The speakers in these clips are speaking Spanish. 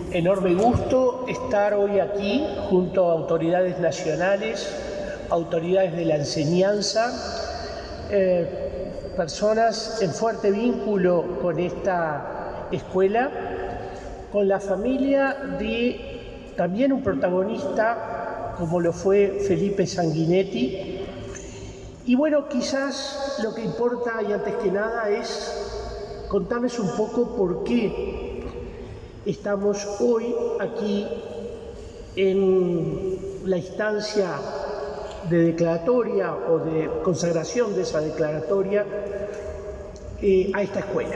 enorme gusto estar hoy aquí junto a autoridades nacionales, autoridades de la enseñanza, personas en fuerte vínculo con esta escuela, con la familia de también un protagonista como lo fue Felipe Sanguinetti. Y bueno, quizás lo que importa y antes que nada es contarles un poco por qué estamos hoy aquí en la instancia de declaratoria o de consagración de esa declaratoria a esta escuela.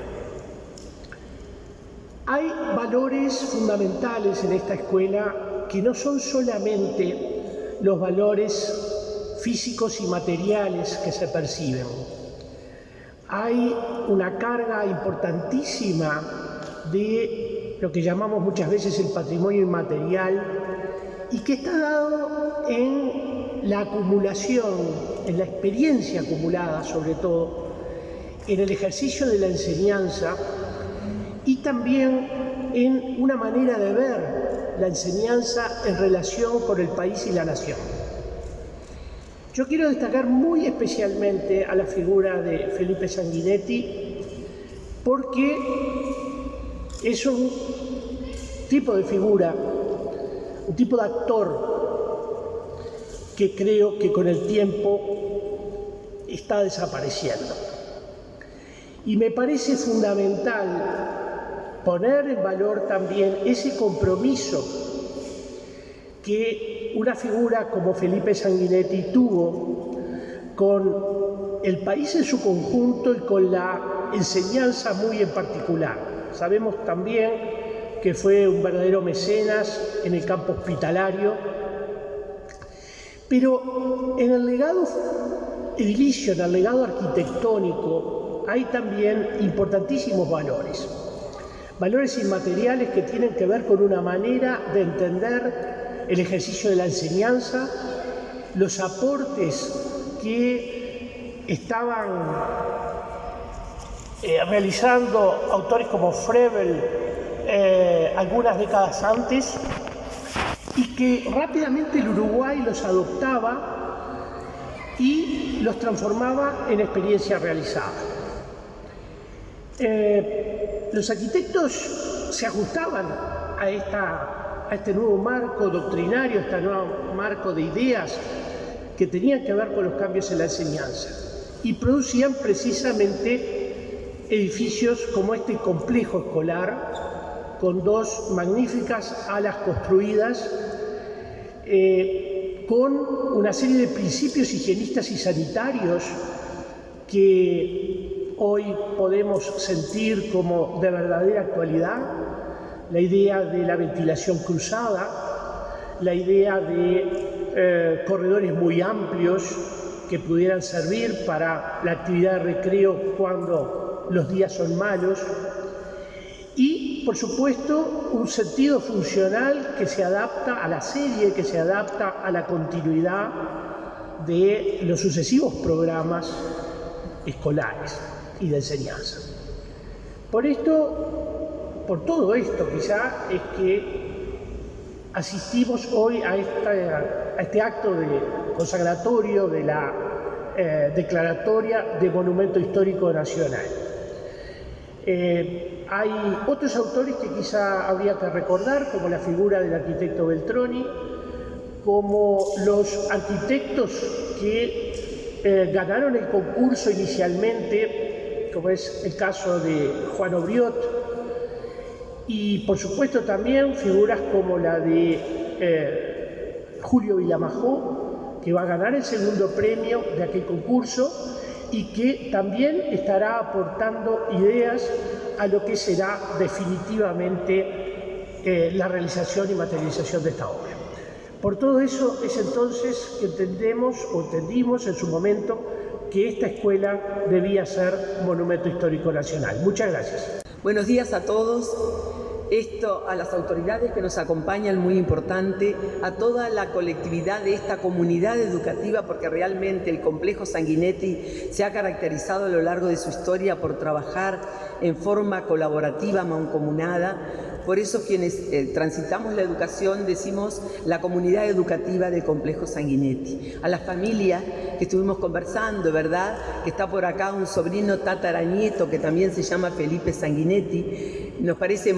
Hay valores fundamentales en esta escuela que no son solamente los valores físicos y materiales que se perciben. Hay una carga importantísima de lo que llamamos muchas veces el patrimonio inmaterial y que está dado en la acumulación, en la experiencia acumulada sobre todo, en el ejercicio de la enseñanza y también en una manera de ver la enseñanza en relación con el país y la nación. Yo quiero destacar muy especialmente a la figura de Felipe Sanguinetti porque es un tipo de figura, un tipo de actor que creo que con el tiempo está desapareciendo. Y me parece fundamental poner en valor también ese compromiso que una figura como Felipe Sanguinetti tuvo con el país en su conjunto y con la enseñanza muy en particular. Sabemos también que fue un verdadero mecenas en el campo hospitalario, pero en el legado edilicio, en el legado arquitectónico, hay también importantísimos valores. Valores inmateriales que tienen que ver con una manera de entender el ejercicio de la enseñanza, los aportes que estaban realizando autores como Frebel algunas décadas antes y que rápidamente el Uruguay los adoptaba y los transformaba en experiencia realizada. Los arquitectos se ajustaban a este nuevo marco doctrinario, este nuevo marco de ideas que tenían que ver con los cambios en la enseñanza y producían precisamente edificios como este complejo escolar con dos magníficas alas construidas con una serie de principios higienistas y sanitarios que hoy podemos sentir como de verdadera actualidad. La idea de la ventilación cruzada, la idea de corredores muy amplios que pudieran servir para la actividad de recreo cuando los días son malos y, por supuesto, un sentido funcional que se adapta a la serie, que se adapta a la continuidad de los sucesivos programas escolares y de enseñanza. Por todo esto quizá es que asistimos hoy a este acto de consagratorio de la declaratoria de Monumento Histórico Nacional. Hay otros autores que quizá habría que recordar, como la figura del arquitecto Beltroni, como los arquitectos que ganaron el concurso inicialmente, como es el caso de Juan Obriot, y por supuesto también figuras como la de Julio Vilamajó, que va a ganar el segundo premio de aquel concurso y que también estará aportando ideas a lo que será definitivamente la realización y materialización de esta obra. Por todo eso es entonces que entendimos en su momento que esta escuela debía ser Monumento Histórico Nacional. Muchas gracias. Buenos días a todos. A las autoridades que nos acompañan, muy importante, a toda la colectividad de esta comunidad educativa, porque realmente el complejo Sanguinetti se ha caracterizado a lo largo de su historia por trabajar en forma colaborativa, mancomunada, Por eso quienes transitamos la educación decimos la comunidad educativa del complejo Sanguinetti. A las familias que estuvimos conversando, ¿verdad? Que está por acá un sobrino tataranieto que también se llama Felipe Sanguinetti. Nos parece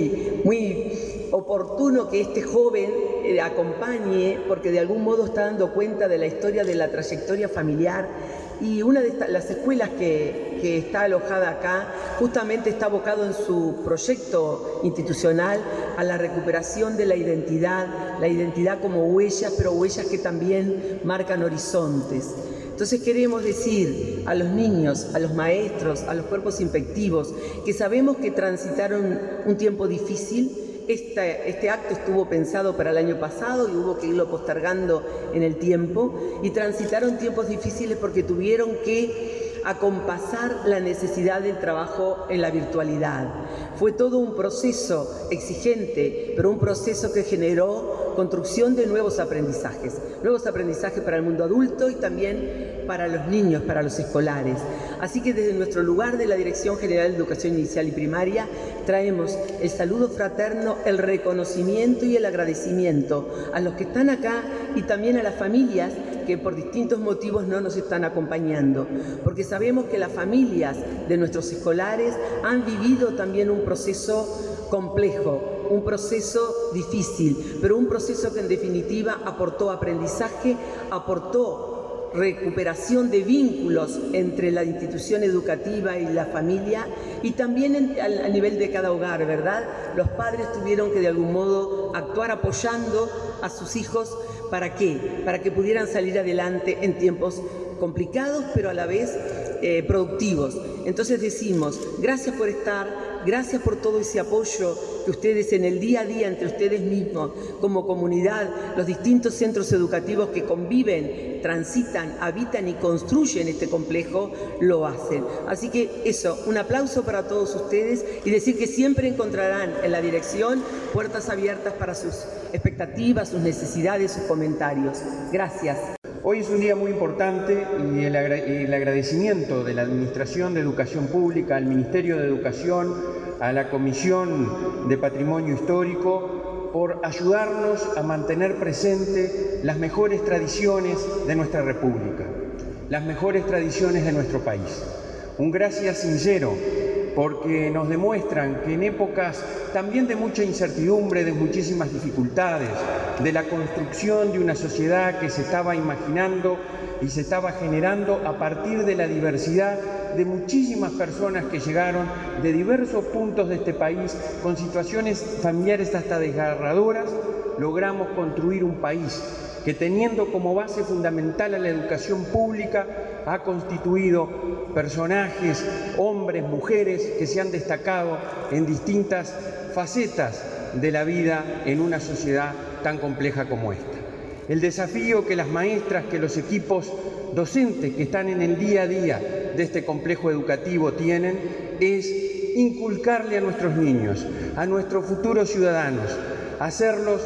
muy oportuno que este joven acompañe, porque de algún modo está dando cuenta de la historia de la trayectoria familiar. Y una de las escuelas que está alojada acá justamente está abocado en su proyecto institucional a la recuperación de la identidad como huellas, pero huellas que también marcan horizontes. Entonces queremos decir a los niños, a los maestros, a los cuerpos inspectivos, que sabemos que transitaron un tiempo difícil. Este acto estuvo pensado para el año pasado y hubo que irlo postergando en el tiempo, y transitaron tiempos difíciles porque tuvieron que acompasar la necesidad del trabajo en la virtualidad. Fue todo un proceso exigente, pero un proceso que generó construcción de nuevos aprendizajes para el mundo adulto y también para los niños, para los escolares. Así que desde nuestro lugar de la Dirección General de Educación Inicial y Primaria traemos el saludo fraterno, el reconocimiento y el agradecimiento a los que están acá y también a las familias que por distintos motivos no nos están acompañando, porque sabemos que las familias de nuestros escolares han vivido también un proceso complejo, un proceso difícil, pero un proceso que en definitiva aportó aprendizaje, aportó recuperación de vínculos entre la institución educativa y la familia, y también a nivel de cada hogar, ¿verdad? Los padres tuvieron que de algún modo actuar apoyando a sus hijos. ¿Para qué? Para que pudieran salir adelante en tiempos complicados, pero a la vez productivos. Entonces decimos, gracias por estar, gracias por todo ese apoyo que ustedes en el día a día entre ustedes mismos, como comunidad, los distintos centros educativos que conviven, transitan, habitan y construyen este complejo, lo hacen. Así que eso, un aplauso para todos ustedes y decir que siempre encontrarán en la dirección puertas abiertas para sus expectativas, sus necesidades, sus comentarios. Gracias. Hoy es un día muy importante y el agradecimiento de la Administración de Educación Pública, al Ministerio de Educación, a la Comisión de Patrimonio Histórico, por ayudarnos a mantener presente las mejores tradiciones de nuestra República, las mejores tradiciones de nuestro país. Un gracias sincero, porque nos demuestran que en épocas también de mucha incertidumbre, de muchísimas dificultades, de la construcción de una sociedad que se estaba imaginando y se estaba generando a partir de la diversidad de muchísimas personas que llegaron de diversos puntos de este país con situaciones familiares hasta desgarradoras, logramos construir un país que, teniendo como base fundamental a la educación pública, ha constituido personajes, hombres, mujeres, que se han destacado en distintas facetas de la vida en una sociedad tan compleja como esta. El desafío que las maestras, que los equipos docentes que están en el día a día de este complejo educativo tienen es inculcarle a nuestros niños, a nuestros futuros ciudadanos, hacerlos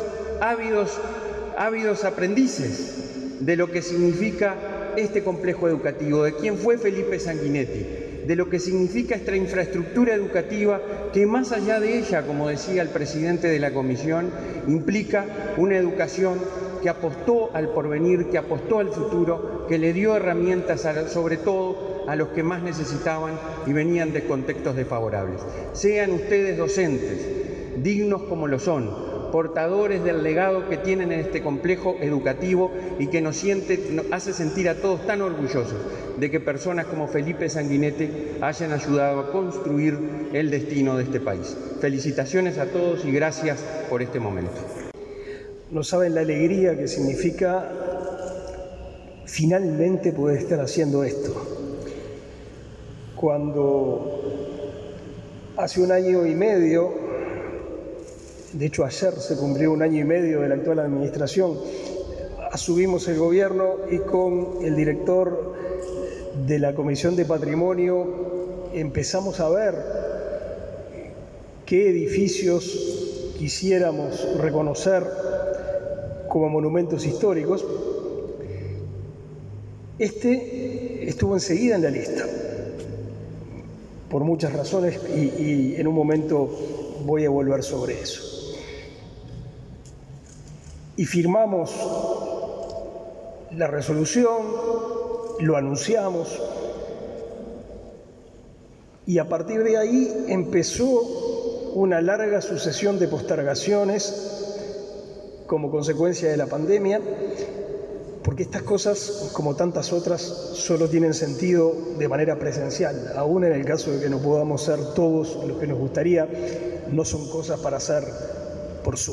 ávidos aprendices de lo que significa este complejo educativo, de quién fue Felipe Sanguinetti, de lo que significa esta infraestructura educativa que, más allá de ella, como decía el presidente de la comisión, implica una educación que apostó al porvenir, que apostó al futuro, que le dio herramientas sobre todo a los que más necesitaban y venían de contextos desfavorables. Sean ustedes docentes, dignos como lo son, portadores del legado que tienen en este complejo educativo y que nos hace sentir a todos tan orgullosos de que personas como Felipe Sanguinetti hayan ayudado a construir el destino de este país. Felicitaciones a todos y gracias por este momento. No saben la alegría que significa finalmente poder estar haciendo esto. Cuando hace 1 año y medio, de hecho ayer se cumplió 1 año y medio de la actual administración, asumimos el gobierno y con el director de la Comisión de Patrimonio empezamos a ver qué edificios quisiéramos reconocer como monumentos históricos. Este estuvo enseguida en la lista, por muchas razones y en un momento voy a volver sobre eso. Y firmamos la resolución, lo anunciamos, y a partir de ahí empezó una larga sucesión de postergaciones como consecuencia de la pandemia, porque estas cosas, como tantas otras, solo tienen sentido de manera presencial. Aún en el caso de que no podamos ser todos los que nos gustaría, no son cosas para hacer por Zoom.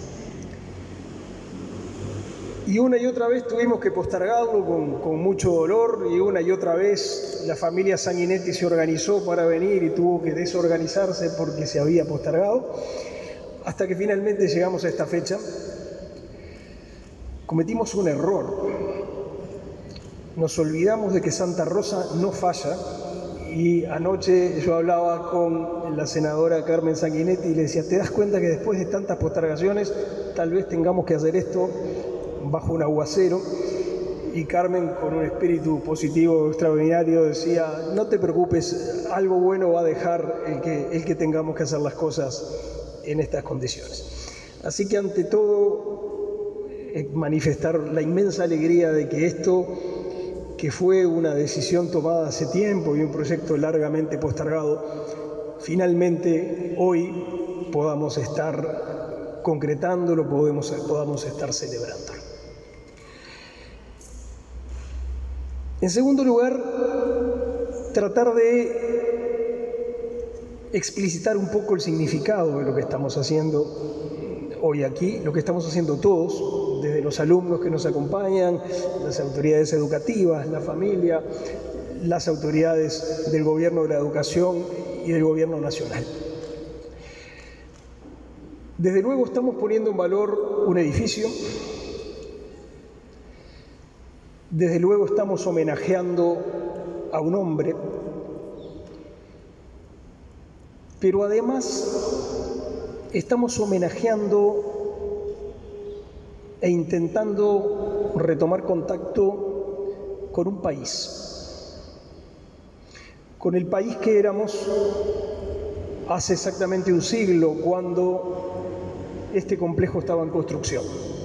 Y una y otra vez tuvimos que postergarlo con mucho dolor, y una y otra vez la familia Sanguinetti se organizó para venir y tuvo que desorganizarse porque se había postergado, hasta que finalmente llegamos a esta fecha. Cometimos un error. Nos olvidamos de que Santa Rosa no falla, y anoche yo hablaba con la senadora Carmen Sanguinetti y le decía, ¿te das cuenta que después de tantas postergaciones tal vez tengamos que hacer esto bajo un aguacero? Y Carmen, con un espíritu positivo extraordinario, decía, no te preocupes, algo bueno va a dejar el que tengamos que hacer las cosas en estas condiciones. Así que ante todo, manifestar la inmensa alegría de que esto, que fue una decisión tomada hace tiempo y un proyecto largamente postergado, finalmente hoy podamos estar concretándolo, podamos estar celebrándolo. En segundo lugar, tratar de explicitar un poco el significado de lo que estamos haciendo hoy aquí, lo que estamos haciendo todos, desde los alumnos que nos acompañan, las autoridades educativas, la familia, las autoridades del Gobierno de la Educación y del Gobierno Nacional. Desde luego estamos poniendo en valor un edificio. Desde luego estamos homenajeando a un hombre, pero además estamos homenajeando e intentando retomar contacto con un país, con el país que éramos hace exactamente un siglo, cuando este complejo estaba en construcción.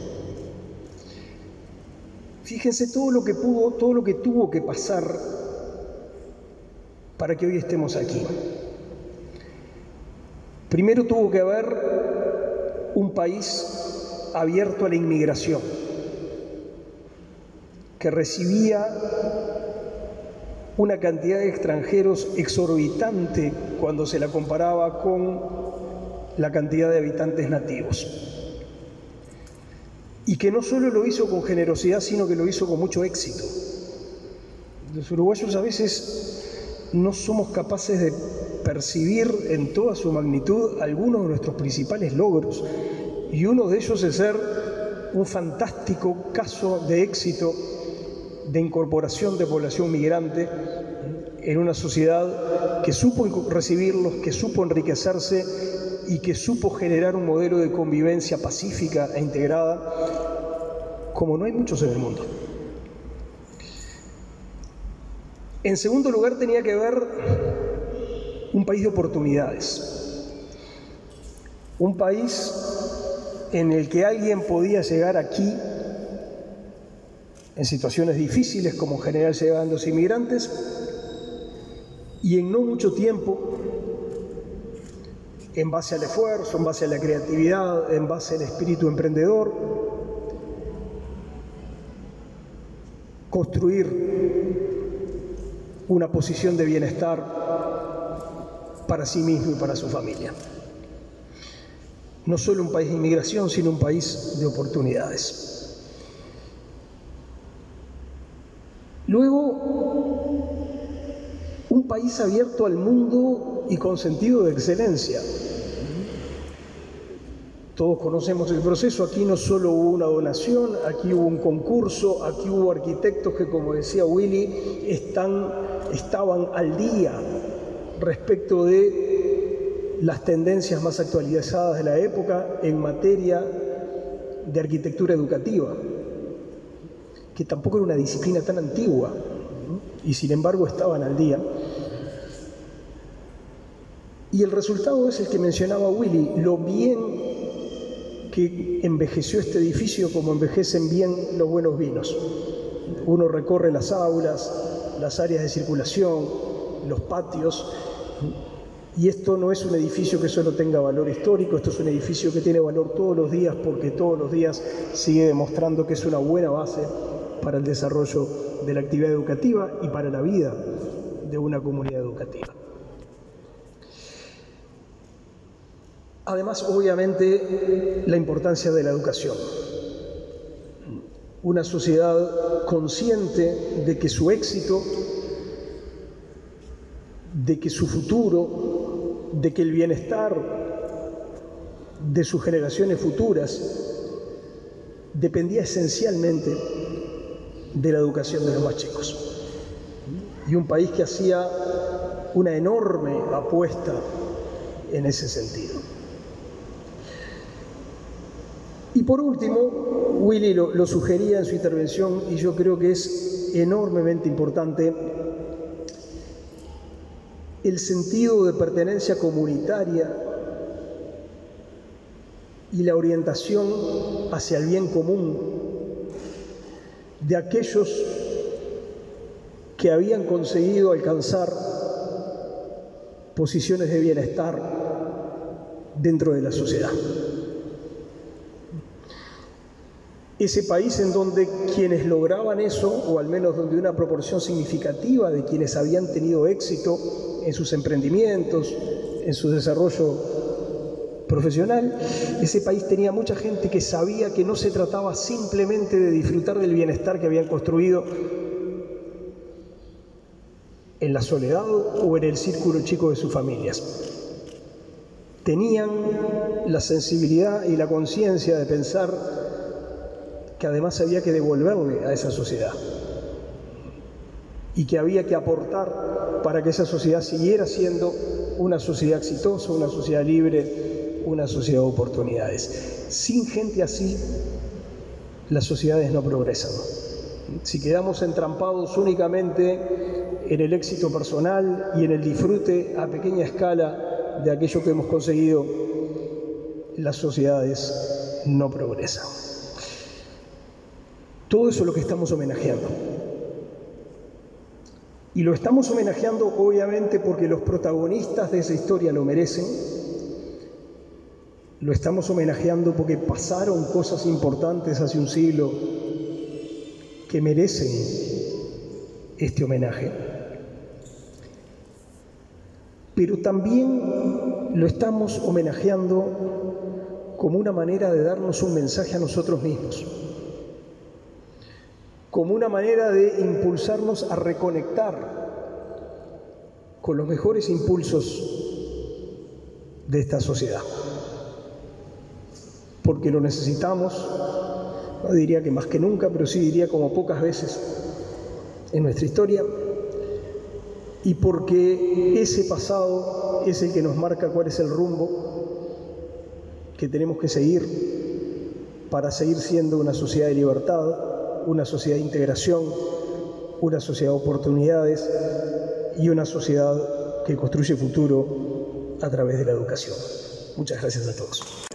Fíjense todo lo que tuvo que pasar para que hoy estemos aquí. Primero tuvo que haber un país abierto a la inmigración, que recibía una cantidad de extranjeros exorbitante cuando se la comparaba con la cantidad de habitantes nativos. Y que no solo lo hizo con generosidad, sino que lo hizo con mucho éxito. Los uruguayos a veces no somos capaces de percibir en toda su magnitud algunos de nuestros principales logros, y uno de ellos es ser un fantástico caso de éxito de incorporación de población migrante en una sociedad que supo recibirlos, que supo enriquecerse y que supo generar un modelo de convivencia pacífica e integrada como no hay muchos en el mundo. En segundo lugar, tenía que haber un país de oportunidades, un país en el que alguien podía llegar aquí en situaciones difíciles, como en general llegaban los inmigrantes, y en no mucho tiempo, en base al esfuerzo, en base a la creatividad, en base al espíritu emprendedor, construir una posición de bienestar para sí mismo y para su familia. No solo un país de inmigración, sino un país de oportunidades. Luego, un país abierto al mundo y con sentido de excelencia. Todos conocemos el proceso. Aquí no solo hubo una donación, aquí hubo un concurso, aquí hubo arquitectos que, como decía Willy, estaban al día respecto de las tendencias más actualizadas de la época en materia de arquitectura educativa, que tampoco era una disciplina tan antigua, y sin embargo estaban al día. Y el resultado es el que mencionaba Willy, lo bien que envejeció este edificio como envejecen bien los buenos vinos. Uno recorre las aulas, las áreas de circulación, los patios, y esto no es un edificio que solo tenga valor histórico, esto es un edificio que tiene valor todos los días porque todos los días sigue demostrando que es una buena base para el desarrollo de la actividad educativa y para la vida de una comunidad educativa. Además, obviamente, la importancia de la educación. Una sociedad consciente de que su éxito, de que su futuro, de que el bienestar de sus generaciones futuras dependía esencialmente de la educación de los más chicos. Y un país que hacía una enorme apuesta en ese sentido. Y por último, Willy lo sugería en su intervención, y yo creo que es enormemente importante, el sentido de pertenencia comunitaria y la orientación hacia el bien común de aquellos que habían conseguido alcanzar posiciones de bienestar dentro de la sociedad. Ese país en donde quienes lograban eso, o al menos donde una proporción significativa de quienes habían tenido éxito en sus emprendimientos, en su desarrollo profesional, ese país tenía mucha gente que sabía que no se trataba simplemente de disfrutar del bienestar que habían construido en la soledad o en el círculo chico de sus familias. Tenían la sensibilidad y la conciencia de pensar que además había que devolverle a esa sociedad y que había que aportar para que esa sociedad siguiera siendo una sociedad exitosa, una sociedad libre, una sociedad de oportunidades. Sin gente así, las sociedades no progresan. Si quedamos entrampados únicamente en el éxito personal y en el disfrute a pequeña escala de aquello que hemos conseguido, las sociedades no progresan. Todo eso es lo que estamos homenajeando. Y lo estamos homenajeando obviamente porque los protagonistas de esa historia lo merecen. Lo estamos homenajeando porque pasaron cosas importantes hace un siglo que merecen este homenaje. Pero también lo estamos homenajeando como una manera de darnos un mensaje a nosotros mismos, como una manera de impulsarnos a reconectar con los mejores impulsos de esta sociedad. Porque lo necesitamos, no diría que más que nunca, pero sí diría como pocas veces en nuestra historia, y porque ese pasado es el que nos marca cuál es el rumbo que tenemos que seguir para seguir siendo una sociedad de libertad, una sociedad de integración, una sociedad de oportunidades y una sociedad que construye futuro a través de la educación. Muchas gracias a todos.